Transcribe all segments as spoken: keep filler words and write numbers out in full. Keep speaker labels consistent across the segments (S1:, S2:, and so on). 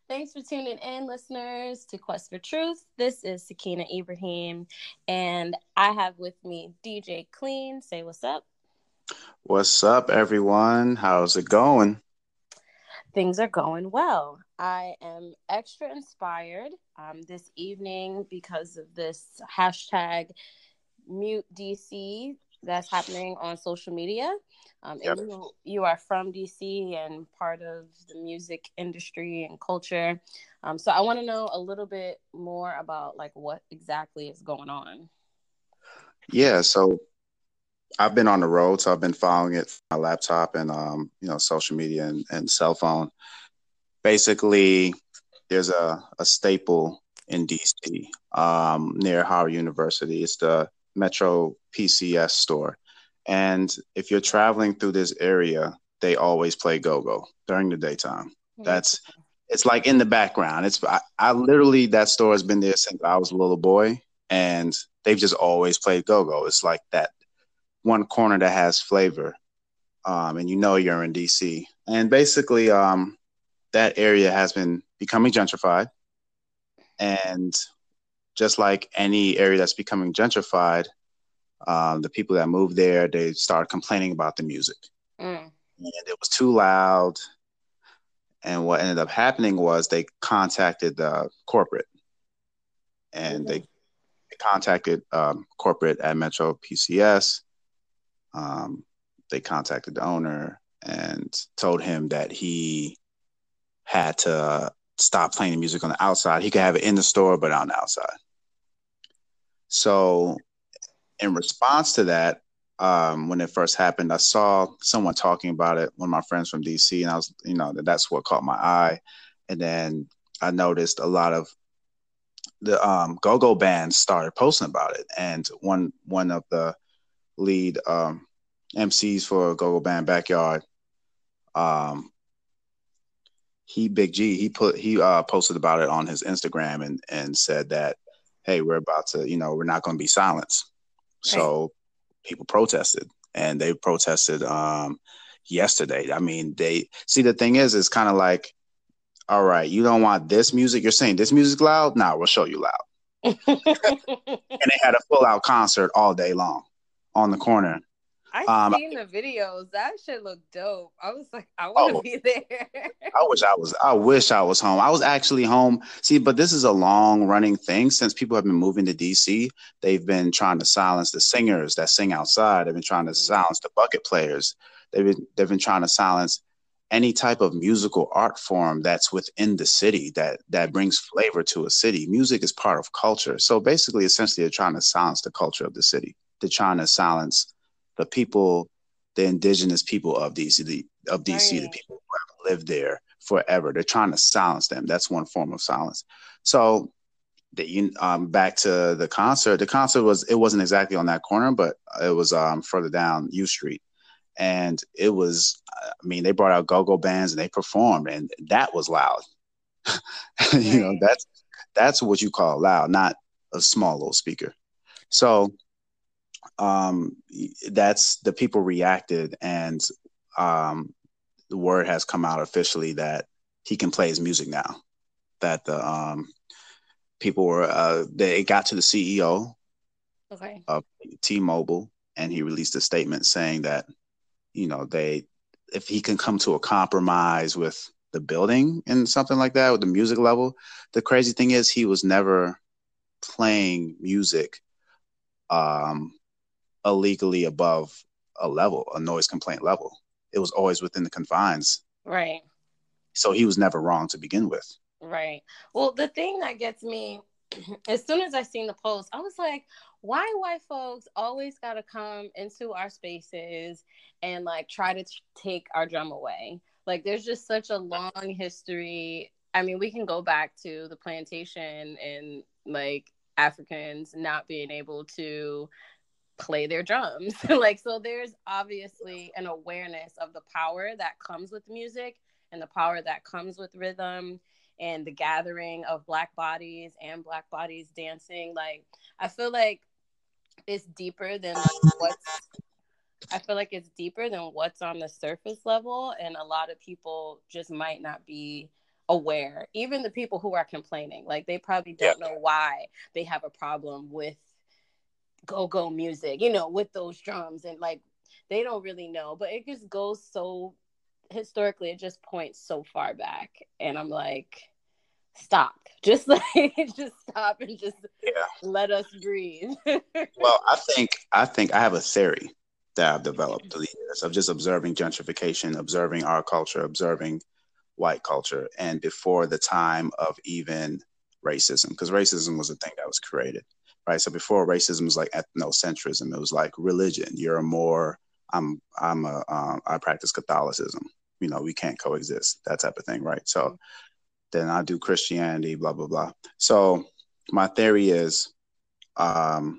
S1: Thanks for tuning in, listeners, to Quest for Truth. This is Sakina Ibrahim, and I have with me D J Clean. Say what's up.
S2: What's up, everyone? How's it going?
S1: Things are going well. I am extra inspired um, this evening because of this hashtag Mute D C that's happening on social media. Um, and
S2: Yep.
S1: you you are from D C and part of the music industry and culture. Um, so I want to know a little bit more about like what exactly is going on.
S2: Yeah, so I've been on the road, so I've been following it from my laptop and um, you know, social media and, and cell phone. Basically, there's a, a staple in D C um, near Howard University. It's the Metro P C S store. And if you're traveling through this area, they always play go-go during the daytime.
S1: Mm.
S2: That's it's like in the background. It's I, I literally that store has been there since I was a little boy, and they've just always played go-go. It's like that one corner that has flavor, um, and you know you're in D C. And basically, um, that area has been becoming gentrified, and just like any area that's becoming gentrified, um, the people that moved there they started complaining about the music,
S1: Mm.
S2: and it was too loud. And what ended up happening was they contacted the corporate, and they,
S1: Mm.
S2: they contacted um, corporate at Metro P C S. Um, they contacted the owner and told him that he had to stop playing the music on the outside. He could have it in the store, but on the outside. So, in response to that, um, when it first happened, I saw someone talking about it. One of my friends from D C, and I was, you know, that's what caught my eye. And then I noticed a lot of the um, go-go bands started posting about it, and one one of the lead um, M Cs for go-go band Backyard, um, he Big G, he put he uh, posted about it on his Instagram and and said that, hey, we're about to, you know, we're not going to be silenced.
S1: Right.
S2: So people protested, and they protested um, yesterday. I mean, they see the thing is, it's kind of like, all right, you don't want this music. You're saying this music loud. Now nah, we'll show you loud. And they had a full out concert all day long on the corner.
S1: I
S2: Um,
S1: seen the videos. That shit looked dope. I was like, I want to
S2: oh,
S1: be there.
S2: I wish I was. I wish I was home. I was actually home. See, but this is a long running thing since people have been moving to D C. They've been trying to silence the singers that sing outside. They've been trying to silence the bucket players. They've been they've been trying to silence any type of musical art form that's within the city that that brings flavor to a city. Music is part of culture. So basically, essentially, they're trying to silence the culture of the city. They're trying to silence the people, the indigenous people of D C, the, of D C, the
S1: Right.
S2: people who have lived there forever. They're trying to silence them. That's one form of silence. So the um, back to the concert. The concert was it wasn't exactly on that corner, but it was um, further down U Street, and it was. I mean, they brought out go-go bands and they performed, and that was loud. you know,
S1: Right.
S2: that's that's what you call loud, not a small little speaker. So um, that's the people reacted, and um, the word has come out officially that he can play his music now. That the um, people were uh, they got to the C E O
S1: Okay.
S2: of T-Mobile, and he released a statement saying that you know they if he can come to a compromise with the building and something like that with the music level. The crazy thing is he was never playing music um, illegally above a level, a noise complaint level. It was always within the confines.
S1: Right.
S2: So he was never wrong to begin with.
S1: Right. Well, the thing that gets me, as soon as I seen the post, I was like, why white folks always got to come into our spaces and like try to t- take our drum away? Like, there's just such a long history. I mean, we can go back to the plantation and like Africans not being able to play their drums. Like, so there's obviously an awareness of the power that comes with music and the power that comes with rhythm and the gathering of black bodies and black bodies dancing. Like, I feel like it's deeper than like what's I feel like it's deeper than what's on the surface level, and a lot of people just might not be aware. Even the people who are complaining, like they probably don't yeah. know why they have a problem with go-go music, you know, with those drums, and like they don't really know, but it just goes so historically, it just points so far back, and I'm like, stop, just like just stop and just yeah. let us breathe.
S2: Well, I think I think I have a theory that I've developed through the years of just observing gentrification, observing our culture, observing white culture, and before the time of even racism, because racism was a thing that was created, right? So before racism was like ethnocentrism, it was like religion. You're a more, I'm, I'm a, um, I practice Catholicism. You know, we can't coexist, that type of thing, right? So mm-hmm. then I do Christianity, blah blah blah. So my theory is, um,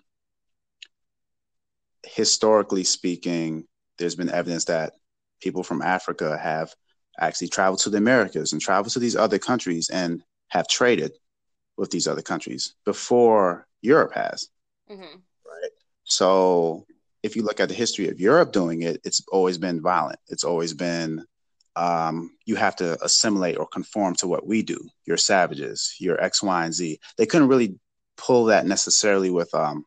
S2: historically speaking, there's been evidence that people from Africa have actually traveled to the Americas and traveled to these other countries and have traded with these other countries before Europe has. Mm-hmm. Right. So if you look at the history of Europe doing it, it's always been violent. It's always been, um, you have to assimilate or conform to what we do. You're savages, you're X, Y, and Z. They couldn't really pull that necessarily with um,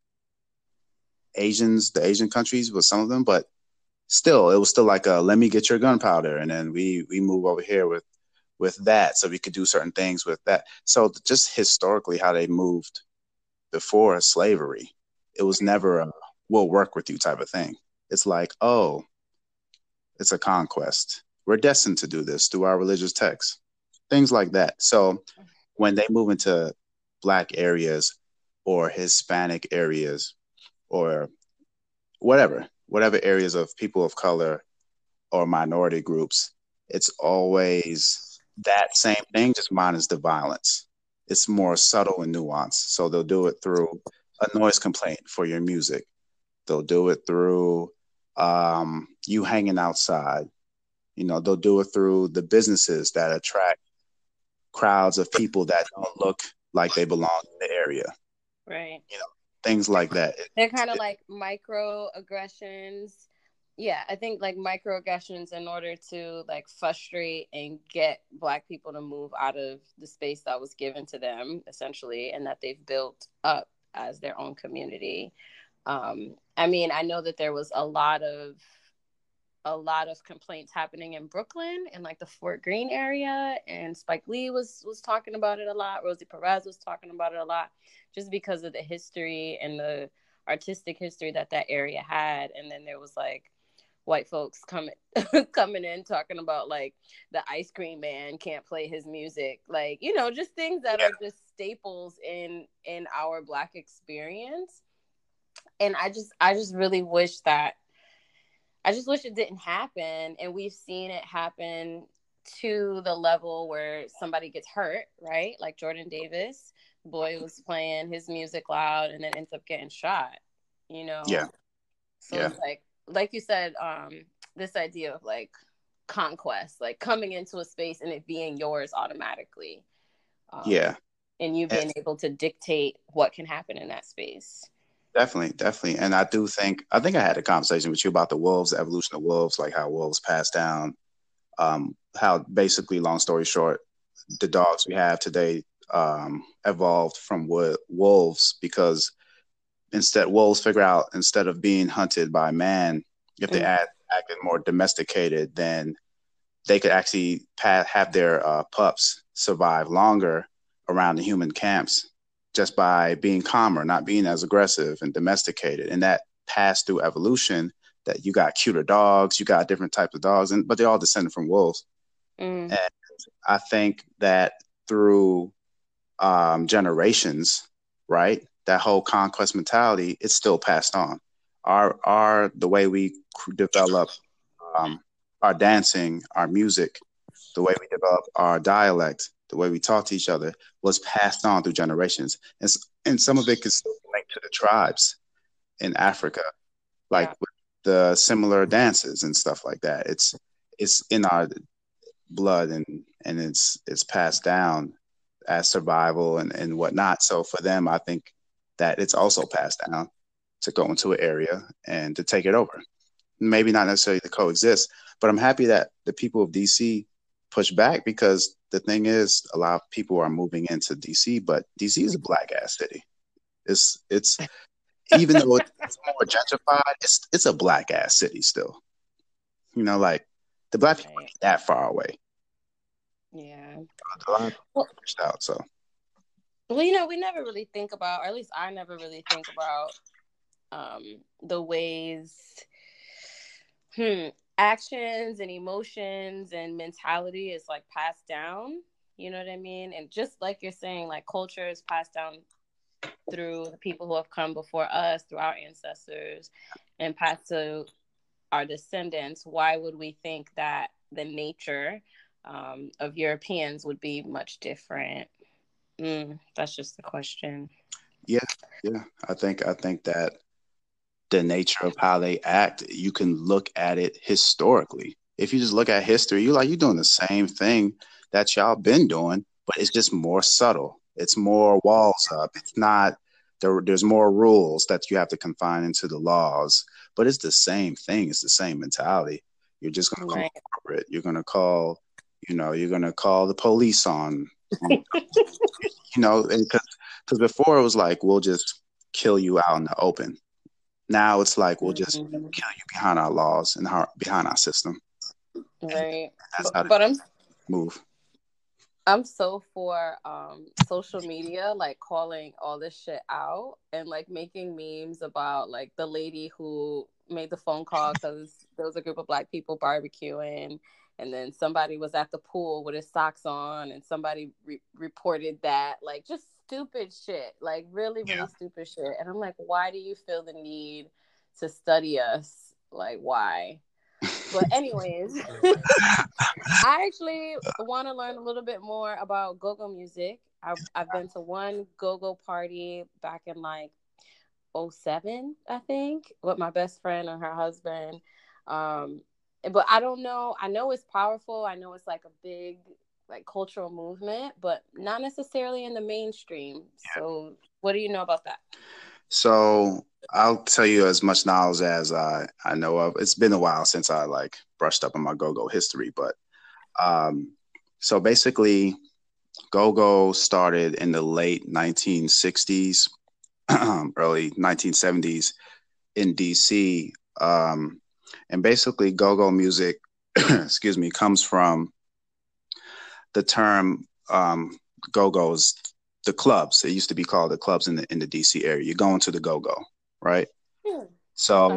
S2: Asians, the Asian countries, with some of them, but still, it was still like a, let me get your gunpowder, and then we we move over here with with that, so we could do certain things with that. So just historically, how they moved before slavery, it was never a we'll work with you type of thing. It's like, oh, it's a conquest. We're destined to do this through our religious texts, things like that. So when they move into Black areas or Hispanic areas or whatever, whatever areas of people of color or minority groups, it's always that same thing, just minus the violence. It's more subtle and nuanced. So they'll do it through a noise complaint for your music. They'll do it through um, you hanging outside. You know, they'll do it through the businesses that attract crowds of people that don't look like they belong in the area.
S1: Right.
S2: You know, things like that.
S1: They're kind of like microaggressions. Yeah, I think like microaggressions in order to like frustrate and get Black people to move out of the space that was given to them, essentially, and that they've built up as their own community. Um, I mean, I know that there was a lot of a lot of complaints happening in Brooklyn and like the Fort Greene area, and Spike Lee was was talking about it a lot. Rosie Perez was talking about it a lot, just because of the history and the artistic history that that area had. And then there was like white folks coming coming in talking about like the ice cream man can't play his music, like, you know, just things that yeah. are just staples in in our Black experience. And I just I just really wish that I just wish it didn't happen. And we've seen it happen to the level where somebody gets hurt, right? Like Jordan Davis, the boy was playing his music loud and then ends up getting shot, you know?
S2: Yeah.
S1: So
S2: yeah.
S1: it's like, like you said, um, this idea of like conquest, like coming into a space and it being yours automatically. Um,
S2: yeah.
S1: And you being
S2: and-
S1: able to dictate what can happen in that space.
S2: Definitely, definitely. And I do think, I think I had a conversation with you about the wolves, the evolution of wolves, like how wolves pass down, um, how basically, long story short, the dogs we have today um, evolved from wo- wolves because instead, wolves figure out instead of being hunted by man, if they mm-hmm. act, acted more domesticated, then they could actually pa- have their uh, pups survive longer around the human camps, just by being calmer, not being as aggressive and domesticated. And that passed through evolution, that you got cuter dogs, you got different types of dogs, and but they're all descended from wolves. Mm. And I think that through um, generations, right, that whole conquest mentality, it's still passed on. Our, our the way we develop um, our dancing, our music, the way we develop our dialect, the way we talk to each other was passed on through generations. And, and some of it can still be linked to the tribes in Africa, like yeah. with the similar dances and stuff like that. It's it's in our blood, and, and it's it's passed down as survival and, and whatnot. So for them, I think that it's also passed down to go into an area and to take it over. Maybe not necessarily to coexist, but I'm happy that the people of D C push back because the thing is, a lot of people are moving into D C, but D C is a black ass city. It's it's even though it's more gentrified, it's it's a black ass city still. You know, like the black people
S1: Right.
S2: ain't that far away.
S1: Yeah.
S2: A lot of people
S1: Well,
S2: pushed out. So
S1: well, you know, we never really think about, or at least I never really think about um, the ways, hmm, actions and emotions and mentality is like passed down. You know what I mean? And just like you're saying, like culture is passed down through the people who have come before us, through our ancestors, and passed to our descendants. Why would we think that the nature um, of Europeans would be much different? Mm, that's just the question.
S2: yeah, yeah. I think I think that the nature of how they act, you can look at it historically. If you just look at history, you're like, you're doing the same thing that y'all been doing, but it's just more subtle. It's more walls up. It's not there. There's more rules that you have to confine into the laws, but it's the same thing. It's the same mentality. You're just going to call
S1: Right.
S2: corporate. You're going to call, you know, you're going to call the police on, you know, because before it was like, we'll just kill you out in the open. Now it's like we'll just
S1: Mm-hmm.
S2: kill you behind our laws and our, behind our system.
S1: Right.
S2: That's
S1: But,
S2: how they
S1: but I'm
S2: move.
S1: I'm so for um social media, like calling all this shit out and like making memes about like the lady who made the phone call because there was a group of black people barbecuing, and then somebody was at the pool with his socks on, and somebody re- reported that, like just stupid shit, like really, really
S2: Yeah.
S1: stupid shit. And I'm like, why do you feel the need to study us? Like, why? But anyways, I actually want to learn a little bit more about go-go music. I've I've been to one go-go party back in like oh seven, I think, with my best friend and her husband. Um, but I don't know. I know it's powerful. I know it's like a big like cultural movement, but not necessarily in the mainstream. So, what do you know about that?
S2: So I'll tell you as much knowledge as I, I know of. It's been a while since I like brushed up on my go-go history, but um, so basically, go-go started in the late nineteen sixties, early nineteen seventies in D C. Um, and basically, go-go music, excuse me, comes from the term um, go-go's, the clubs. It used to be called the clubs in the in the D C area. You're going to the go-go, right?
S1: Hmm.
S2: So
S1: Okay.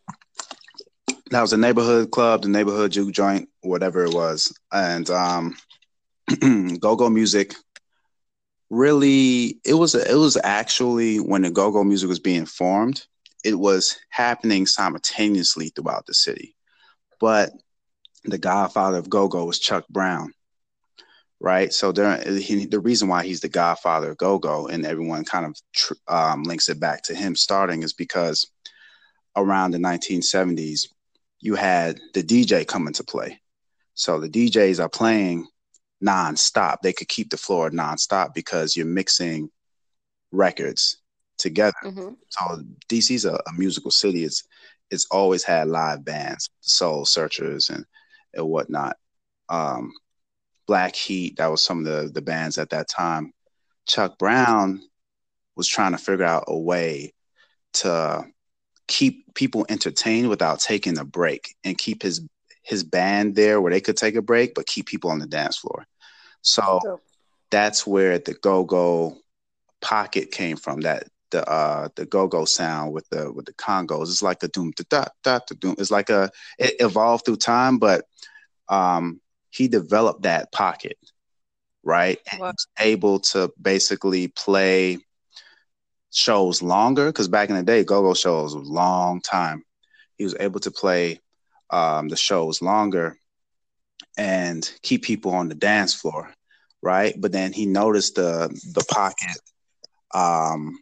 S2: that was a neighborhood club, the neighborhood juke joint, whatever it was, and um, go-go music. Really, it was it was actually when the go-go music was being formed, it was happening simultaneously throughout the city. But the godfather of go-go was Chuck Brown, right? So there, he, the reason why he's the godfather of go-go, and everyone kind of tr- um, links it back to him starting, is because around the nineteen seventies, you had the D J come into play. So the D Js are playing nonstop. They could keep the floor nonstop because you're mixing records together.
S1: Mm-hmm.
S2: So D C's a, a musical city. It's it's always had live bands, Soul Searchers and and whatnot. Um, Black Heat, that was some of the the bands at that time. Chuck Brown was trying to figure out a way to keep people entertained without taking a break and keep his his band there where they could take a break, but keep people on the dance floor. So
S1: So,
S2: that's where the go-go pocket came from. That the uh the go-go sound with the with the congos. It's like a doom da da da da doom. It's like a it evolved through time, but um he developed that pocket, right? And he
S1: what?
S2: was able to basically play shows longer because back in the day, go-go shows was a long time. He was able to play um, the shows longer and keep people on the dance floor, right? But then he noticed the the pocket. Um,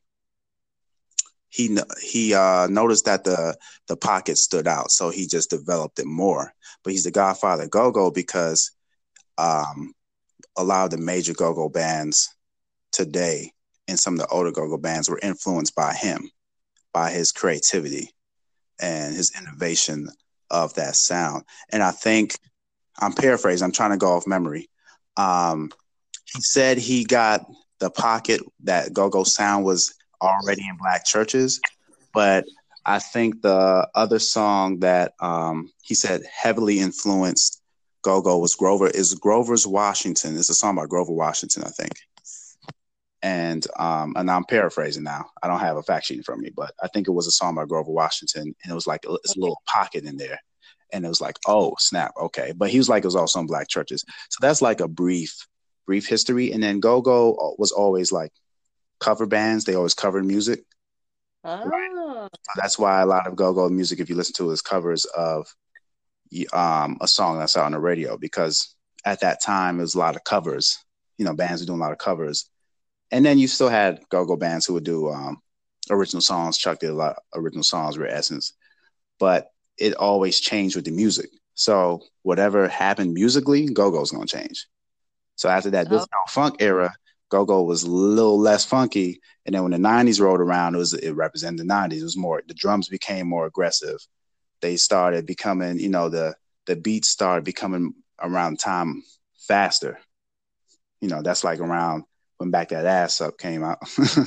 S2: he he uh, noticed that the the pocket stood out, so he just developed it more. But he's the godfather of go-go because um, a lot of the major go-go bands today and some of the older go-go bands were influenced by him, by his creativity and his innovation of that sound. And I think I'm paraphrasing. I'm trying to go off memory. Um, he said he got the pocket that go-go sound was already in black churches, but I think the other song that um, he said heavily influenced go-go was Grover is Grover's Washington. It's a song by Grover Washington, I think. And um, and I'm paraphrasing now. I don't have a fact sheet in front of me, but I think it was a song by Grover Washington, and it was like a, it's a little pocket in there, and it was like, oh snap, okay. But he was like, it was also in black churches, so that's like a brief, brief history. And then go-go was always like cover bands; they always covered music,
S1: Oh.
S2: right? So that's why a lot of go-go music, if you listen to it, is covers of um, a song that's out on the radio, because at that time it was a lot of covers. You know, bands were doing a lot of covers. And then you still had go-go bands who would do um, original songs. Chuck did a lot of original songs, Rare Essence. But it always changed with the music. So whatever happened musically, go-go's going to change. So after that disco oh. funk era, go-go was a little less funky. And then when the nineties rolled around, it was it represented the nineties. It was more, the drums became more aggressive. They started becoming, you know, the the beats started becoming around time faster. You know, that's like around when Back That Ass Up came out. So,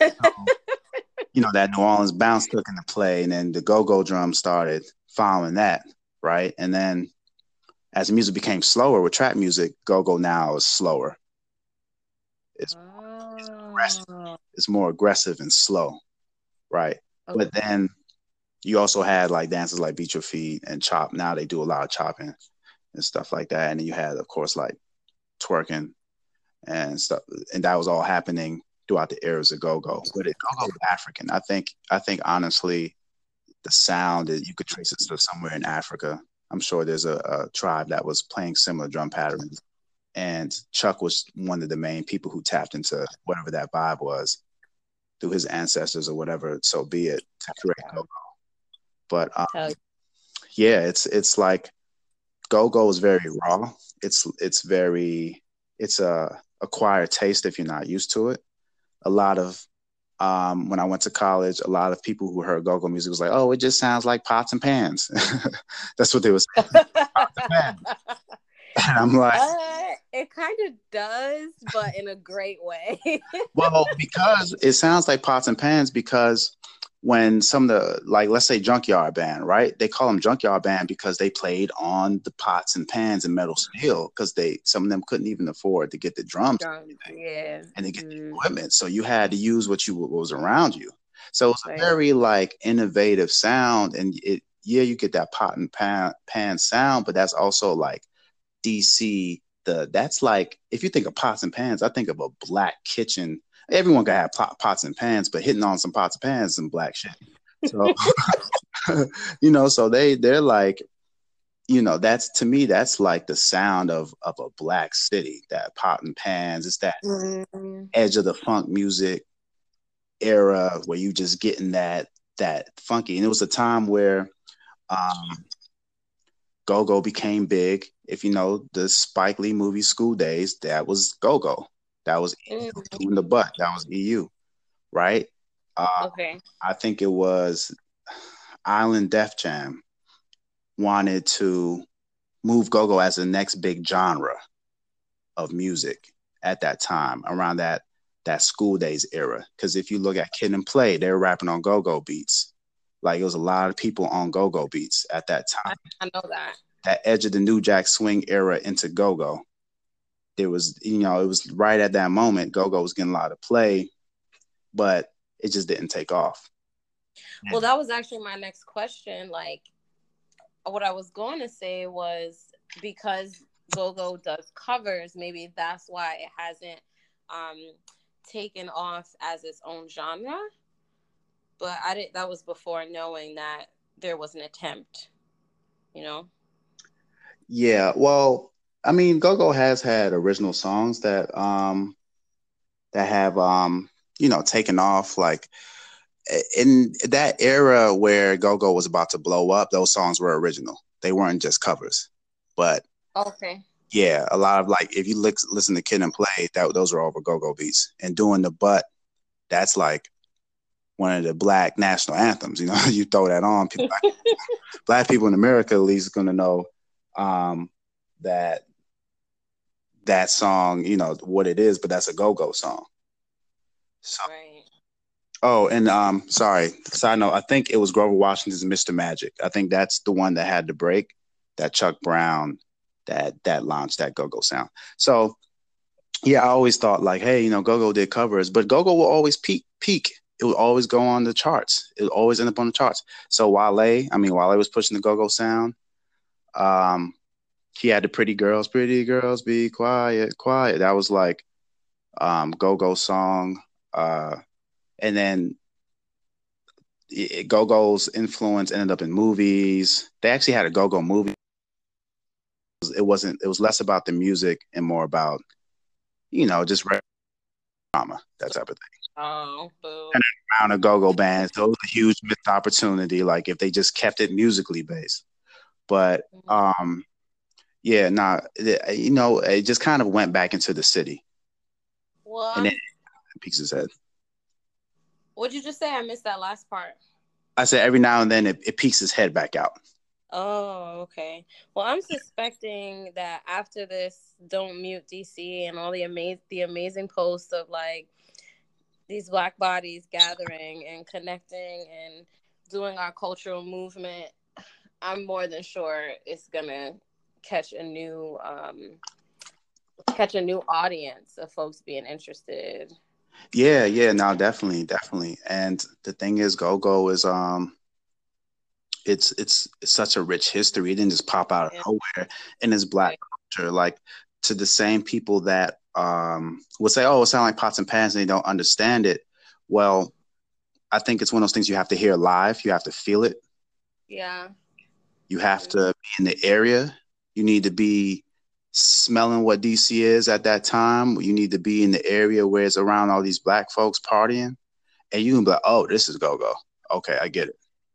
S2: you know, that New Orleans bounce took into play, and then the go-go drum started following that, right? And then as the music became slower with trap music, go-go now is slower. It's, oh. it's, aggressive. It's more aggressive and slow, right? Okay. But then you also had like dances like Beat Your Feet and Chop. Now they do a lot of chopping and stuff like that. And then you had, of course, like twerking and stuff, and that was all happening throughout the eras of go-go. But it go-go was African. I think, I think honestly, the sound is, you could trace it to somewhere in Africa. I'm sure there's a, a tribe that was playing similar drum patterns, and Chuck was one of the main people who tapped into whatever that vibe was through his ancestors or whatever, so be it, to create go-go. But um, yeah, it's it's like go-go is very raw. It's it's very it's a acquired taste if you're not used to it. A lot of um, when I went to college, a lot of people who heard go-go music was like, "Oh, it just sounds like pots and pans." That's what they were saying. Pots and pans. And I'm like,
S1: uh, it kind of does, but in a great way.
S2: Well, because it sounds like pots and pans, because when some of the, like, let's say Junkyard Band, right? They call them Junkyard Band because they played on the pots and pans and metal steel, because they, some of them couldn't even afford to get the drums,
S1: drums yeah.
S2: and to get
S1: mm.
S2: the equipment. So you had to use what you what was around you. So it's a right. very like innovative sound, and it, yeah, you get that pot and pan, pan sound, but that's also like D C. The that's like, if you think of pots and pans, I think of a black kitchen. Everyone can have pot, pots and pans, but hitting on some pots and pans is some black shit. So, you know, so they, they're like, you know, that's, to me, that's like the sound of, of a black city, that pot and pans. It's that mm-hmm. edge of the funk music era where you just getting that, that funky. And it was a time where um, go-go became big. If you know the Spike Lee movie School Days, that was go-go. That was mm-hmm. in the butt. That was E U, right? Uh, okay. I think it was Island Def Jam wanted to move go-go as the next big genre of music at that time, around that that School Days era. Because if you look at Kid and Play, they were rapping on go-go beats. Like, it was a lot of people on go-go beats at that time.
S1: I, I know that.
S2: That edge of the New Jack Swing era into go-go. There was, you know, it was right at that moment, go-go was getting a lot of play, but it just didn't take off.
S1: Well, that was actually my next question. Like, what I was going to say was, because go-go does covers, maybe that's why it hasn't um, taken off as its own genre. But I didn't, that was before knowing that there was an attempt, you know?
S2: Yeah, well, I mean, go-go has had original songs that um that have um you know taken off. Like, in that era where go-go was about to blow up, those songs were original. They weren't just covers. But
S1: okay,
S2: yeah, a lot of, like, if you look, listen to Kid and Play, that those are over go-go beats. And Doing the Butt, that's like one of the black national anthems. You know, you throw that on, people like, black people in America at least going to know. Um, that that song, you know, what it is, but that's a go-go song. So,
S1: Right.
S2: oh, and um, sorry, side note, I think it was Grover Washington's mister Magic. I think that's the one that had the break, that Chuck Brown, that that launched that go-go sound. So yeah, I always thought like, hey, you know, go-go did covers, but go-go will always peak peak. It will always go on the charts. It will always end up on the charts. So Wale, I mean, Wale was pushing the go-go sound. Um, he had the pretty girls, pretty girls, be quiet, quiet. That was like um go-go song. Uh, and then it, Go-Go's influence ended up in movies. They actually had a Go-Go movie. It wasn't. It was less about the music and more about, you know, just drama, that type of thing.
S1: Oh, boo.
S2: And around a Go-Go bands, so it was a huge missed opportunity. Like if they just kept it musically based, but um, yeah, nah, it, you know, it just kind of went back into the city,
S1: Well,
S2: and then
S1: I'm,
S2: it peaks his head.
S1: what'd you just say? I missed that last part.
S2: I said every now and then it, it peeks his head back out.
S1: Oh, okay. Well, I'm suspecting that after this Don't Mute D C and all the amazing the amazing posts of like these Black bodies gathering and connecting and doing our cultural movement, I'm more than sure it's gonna catch a new um catch a new audience of folks being interested.
S2: Yeah, yeah, no, definitely, definitely. And the thing is, Go-Go is um it's it's it's such a rich history. It didn't just pop out of
S1: Yeah.
S2: nowhere in this Black
S1: Right.
S2: culture. Like to the same people that um would say, "Oh, it sounds like pots and pans," and they don't understand it. Well, I think it's one of those things you have to hear live. You have to feel it.
S1: Yeah.
S2: You have to be in the area. You need to be smelling what D C is at that time. You need to be in the area where it's around all these Black folks partying, and you can be like, "Oh, this is Go-Go. Okay, I get it.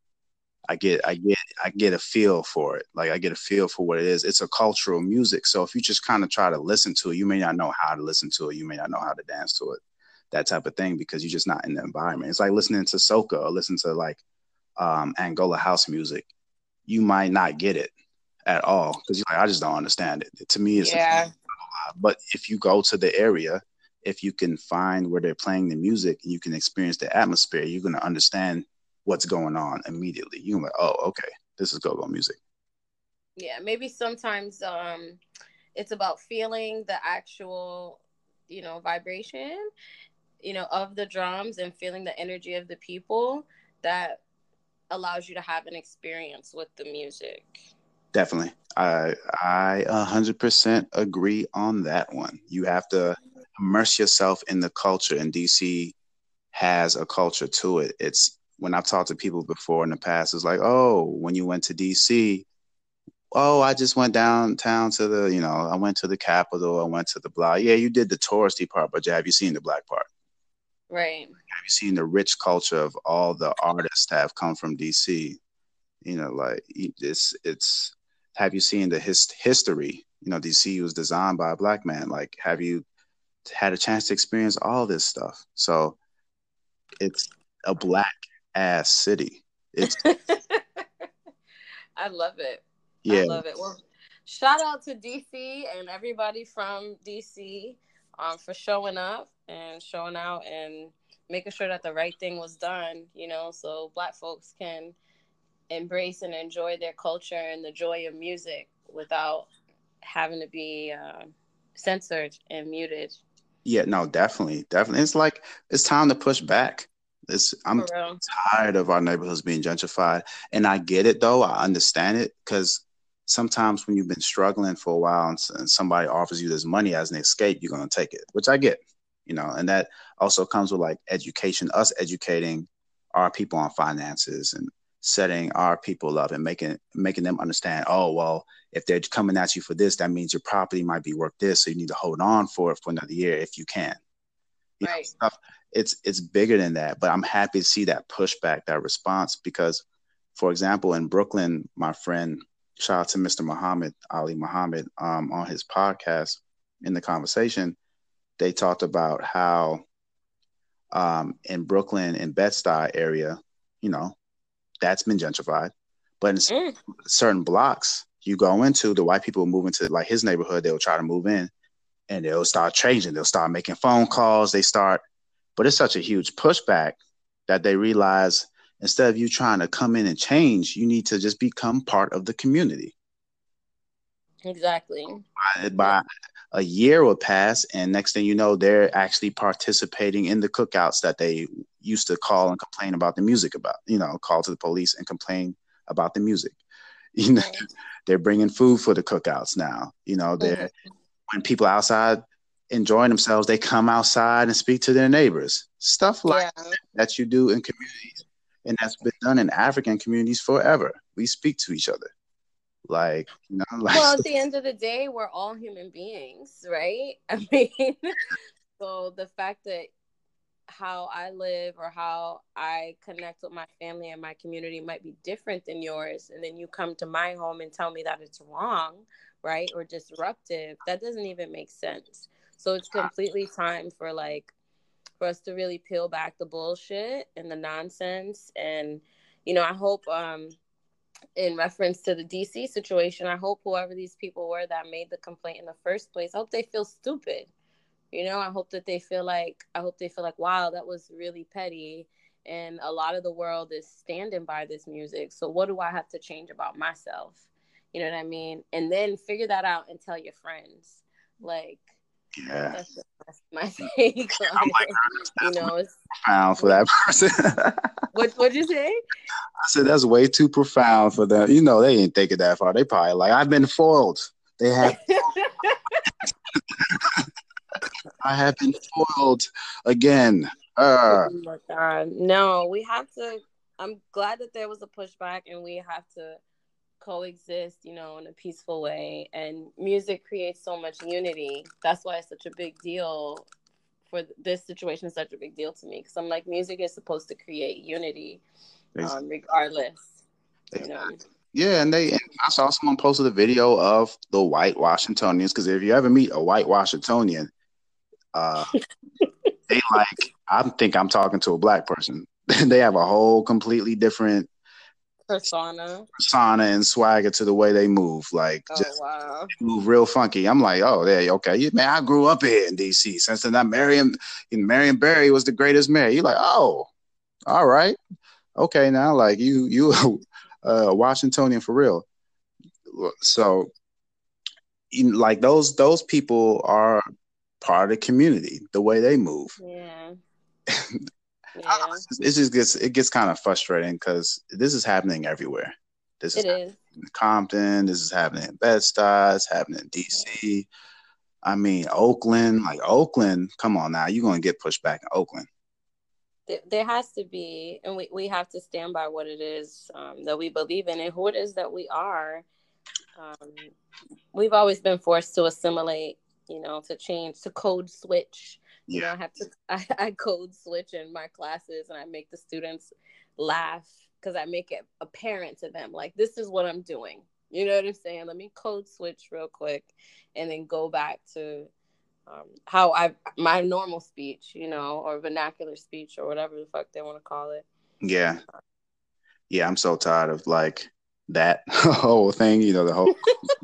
S2: I get, I get, I get a feel for it. Like I get a feel for what it is. It's a cultural music. So if you just kind of try to listen to it, you may not know how to listen to it. You may not know how to dance to it, that type of thing, because you're just not in the environment. It's like listening to soca or listen to like um, Angola house music. You might not get it at all because you're like, I just don't understand it. To me, it's
S1: Yeah.
S2: but if you go to the area, if you can find where they're playing the music and you can experience the atmosphere, you're going to understand what's going on immediately. You're like, oh, okay, this is go-go music.
S1: Yeah. Maybe sometimes um it's about feeling the actual, you know, vibration, you know, of the drums and feeling the energy of the people that allows you to have an experience with the music.
S2: Definitely. I I one hundred percent agree on that one. You have to immerse yourself in the culture, and D C has a culture to it. It's when I've talked to people before in the past, it's like, oh, when you went to D C, oh, I just went downtown to the, you know, I went to the Capitol, I went to the blah. Yeah, you did the touristy part, but have you seen the Black part?
S1: Right.
S2: Have you seen the rich culture of all the artists that have come from D C? You know, like it's it's. Have you seen the his, history? You know, D C was designed by a Black man. Like, have you had a chance to experience all this stuff? So it's a Black ass city. It's
S1: I love it. I
S2: yeah,
S1: love it. Well, shout out to D C and everybody from D C um, for showing up and showing out and making sure that the right thing was done, you know, so Black folks can embrace and enjoy their culture and the joy of music without having to be uh, censored and muted.
S2: yeah, no, definitely, definitely. It's like it's time to push back. It's I'm
S1: For real.
S2: tired of our neighborhoods being gentrified, and I get it though. I understand it because sometimes when you've been struggling for a while and, and somebody offers you this money as an escape, you're gonna take it, which I get, you know. And that also comes with like education, us educating our people on finances and setting our people up and making making them understand. Oh well, if they're coming at you for this, that means your property might be worth this, so you need to hold on for it for another year if you can. You know,
S1: Right.
S2: stuff. It's it's bigger than that, but I'm happy to see that pushback, that response, because, for example, in Brooklyn, my friend, shout out to mister Muhammad Ali Muhammad, um, on his podcast, in the conversation, they talked about how um, in Brooklyn, in Bed-Stuy area, you know, that's been gentrified, but in
S1: Mm.
S2: certain blocks, you go into, the white people will move into like his neighborhood, they'll try to move in and they'll start changing. They'll start making phone calls. They start, but it's such a huge pushback that they realize instead of you trying to come in and change, you need to just become part of the community.
S1: Exactly.
S2: By, by a year will pass, and next thing you know, they're actually participating in the cookouts that they used to call and complain about the music about. You know, call to the police and complain about the music. You know, right. They're bringing food for the cookouts now. You know, they're mm-hmm. when people outside enjoying themselves, they come outside and speak to their neighbors. Stuff like yeah. that, that you do in communities, and that's been done in African communities forever. We speak to each other. Like, you know, like,
S1: well, at the end of the day, we're all human beings, right? I mean, so the fact that how I live or how I connect with my family and my community might be different than yours, and then you come to my home and tell me that it's wrong, right, or disruptive, that doesn't even make sense. So it's completely time for like for us to really peel back the bullshit and the nonsense. And you know, I hope um in reference to the D C situation, I hope whoever these people were that made the complaint in the first place, I hope they feel stupid. You know, I hope that they feel like, I hope they feel like, wow, that was really petty. And a lot of the world is standing by this music. So what do I have to change about myself? You know what I mean? And then figure that out and tell your friends. Like,
S2: yeah,
S1: that's, that's my take on
S2: like,
S1: it. You know, it's
S2: profound for that person.
S1: what what'd you say?
S2: I said that's way too profound for them. You know, they ain't thinking that far. They probably like, I've been foiled. They have. I have been foiled again. Uh,
S1: oh my God. No, we have to. I'm glad that there was a pushback, and we have to coexist, you know, in a peaceful way. And music creates so much unity. That's why it's such a big deal. For this situation, is such a big deal to me, because I'm like, music is supposed to create unity, um, regardless. You know.
S2: Yeah, and they. And I saw someone posted a video of the white Washingtonians, because if you ever meet a white Washingtonian, uh, they like. I think I'm talking to a black person. They have a whole completely different
S1: persona,
S2: persona and swagger to the way they move. Like,
S1: oh
S2: just
S1: wow,
S2: move real funky. I'm like, oh, yeah, okay, man. I grew up here in D C. Since then, that Marion, Marion Barry was the greatest mayor. You're like, oh, all right, okay, now like you, you, uh, Washingtonian for real. So, like those those people are part of the community. The way they move.
S1: Yeah. Yeah.
S2: It just gets it gets kind of frustrating because this is happening everywhere. This is,
S1: it is
S2: in Compton. This is happening in Bed-Stuy. It's happening in D C. I mean, Oakland. Like Oakland, come on now, you're gonna get pushed back in Oakland.
S1: There, there has to be, and we, we have to stand by what it is um, that we believe in and who it is that we are. Um, we've always been forced to assimilate, you know, to change, to code switch. You yeah. know, I have to, I, I code switch in my classes, and I make the students laugh because I make it apparent to them, like, this is what I'm doing. You know what I'm saying? Let me code switch real quick and then go back to um, how I, my normal speech, you know, or vernacular speech or whatever the fuck they want to call it.
S2: Yeah. Yeah, I'm so tired of like that whole thing, you know, the whole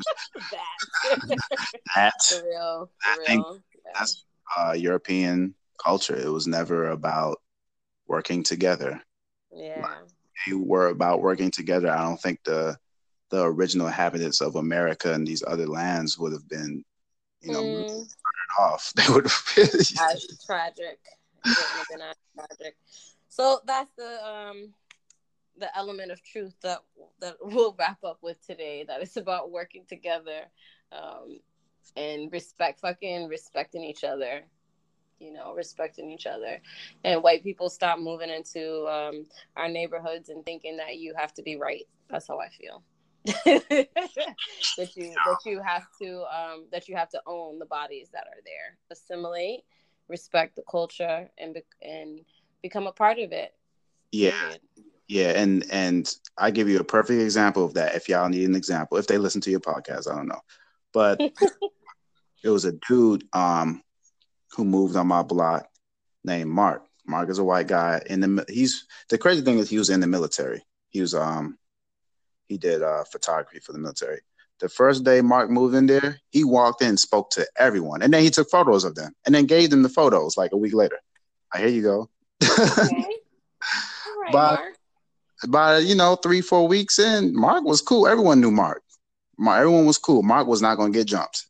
S1: that.
S2: that.
S1: For real. For
S2: that
S1: real.
S2: Thing,
S1: yeah.
S2: That's uh, European culture. It was never about working together.
S1: Yeah.
S2: Like, they were about working together. I don't think the the original inhabitants of America and these other lands would have been, you know, mm. started off. They would have been
S1: as tragic. It would have been as tragic. So that's the um the element of truth that that we'll wrap up with today. That it's about working together, um, and respect, fucking respecting each other. You know, respecting each other. And white people stop moving into um, our neighborhoods and thinking that you have to be right. That's how I feel. that you that you have to um, that you have to own the bodies that are there. Assimilate, respect the culture, and be- and become a part of it.
S2: Yeah. Period. Yeah, and and I give you a perfect example of that. If y'all need an example, if they listen to your podcast, I don't know, but it was a dude um who moved on my block named Mark. Mark is a white guy in the. He's the crazy thing is he was in the military. He was um he did uh, photography for the military, The first day Mark moved in there, he walked in and spoke to everyone. And then he took photos of them and then gave them the photos like a week later. Like, here you go.
S1: Okay. All right,
S2: by,
S1: Mark.
S2: by, you know, three, four weeks in, Mark was cool. Everyone knew Mark. Mark everyone was cool. Mark was not going to get jumped.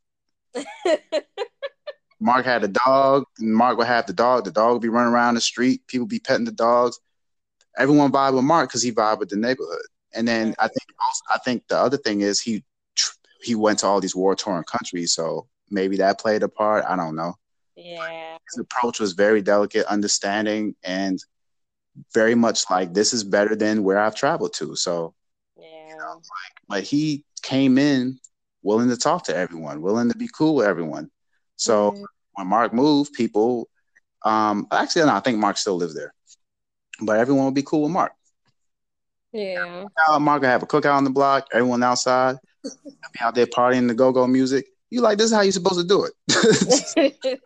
S2: Mark had a dog. Mark would have the dog. The dog would be running around the street. People be petting the dogs. Everyone vibed with Mark because he vibed with the neighborhood. And then right. I think also, I think the other thing is he he went to all these war-torn countries, so maybe that played a part. I don't know.
S1: Yeah.
S2: His approach was very delicate, understanding, and very much like, this is better than where I've traveled to. So,
S1: yeah.
S2: You know, like, but he came in willing to talk to everyone, willing to be cool with everyone. So mm. when Mark moved, people, um, actually, no, I think Mark still lives there, but everyone would be cool with Mark.
S1: Yeah.
S2: Mark would have a cookout on the block, everyone outside, be out there partying the go-go music. You like, this is how you're supposed to do it.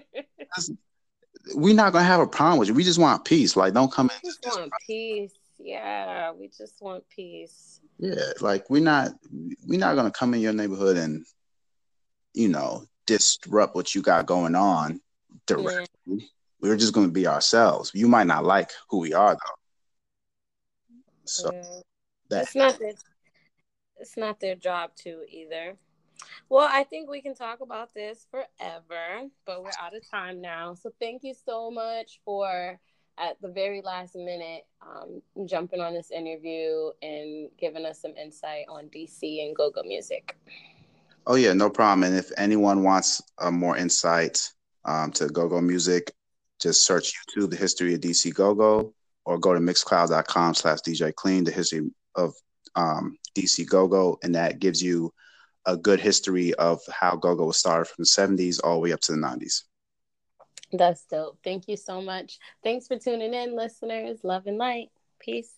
S2: We're not going to have a problem with you. We just want peace. Like, don't come in.
S1: We just want peace. Yeah, we just want peace.
S2: Yeah, like, we're not, we're not going to come in your neighborhood and, you know, disrupt what you got going on directly. Yeah. We're just going to be ourselves. You might not like who we are, though. So
S1: yeah.
S2: that
S1: it's not their, it's not their job to either. Well, I think we can talk about this forever, but we're out of time now. So thank you so much for, at the very last minute, um, jumping on this interview and giving us some insight on D C and go-go music.
S2: Oh, yeah, no problem. And if anyone wants uh, more insight um, to go-go music, just search YouTube, The History of D C Go-Go, or go to mixcloud.com slash DJ Clean, The History of um, D C Go-Go, and that gives you a good history of how go-go was started from the seventies all the way up to the nineties.
S1: That's dope. Thank you so much. Thanks for tuning in, listeners. Love and light. Peace.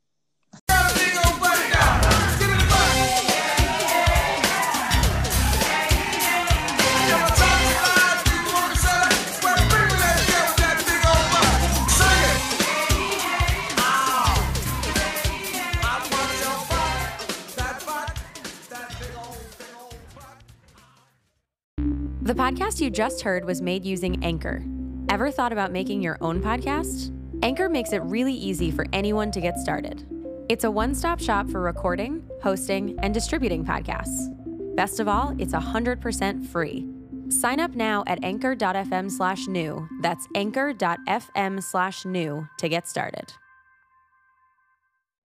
S3: The podcast you just heard was made using Anchor. Ever thought about making your own podcast? Anchor makes it really easy for anyone to get started. It's a one-stop shop for recording, hosting, and distributing podcasts. Best of all, it's one hundred percent free. Sign up now at anchor.fm slash new. That's anchor.fm slash new to get started.